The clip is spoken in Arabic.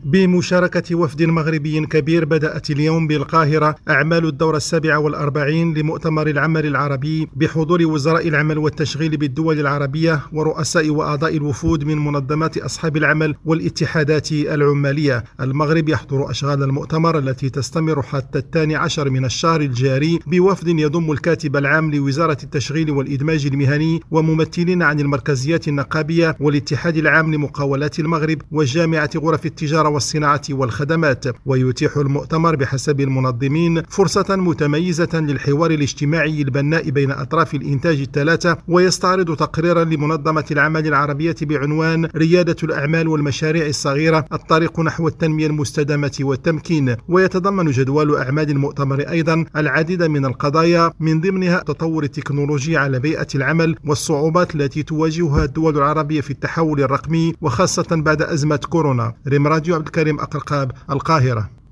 بمشاركة وفد مغربي كبير بدأت اليوم بالقاهرة أعمال الدورة 47 لمؤتمر العمل العربي بحضور وزراء العمل والتشغيل بالدول العربية ورؤساء وأعضاء الوفود من منظمات أصحاب العمل والاتحادات العمالية. المغرب يحضر أشغال المؤتمر التي تستمر حتى 12 من الشهر الجاري بوفد يضم الكاتب العام لوزارة التشغيل والإدماج المهني وممثلين عن المركزيات النقابية والاتحاد العام لمقاولات المغرب وجامعة غرف التجارة والصناعة والخدمات. ويتيح المؤتمر بحسب المنظمين فرصة متميزة للحوار الاجتماعي البناء بين أطراف الإنتاج الثلاثة، ويستعرض تقريرا لمنظمة العمل العربية بعنوان ريادة الأعمال والمشاريع الصغيرة الطريق نحو التنمية المستدامة والتمكين. ويتضمن جدول أعمال المؤتمر أيضا العديد من القضايا من ضمنها تطور التكنولوجيا على بيئة العمل والصعوبات التي تواجهها الدول العربية في التحول الرقمي وخاصة بعد أزمة كورونا. ريم راديو عبد الكريم أقرقاب، القاهرة.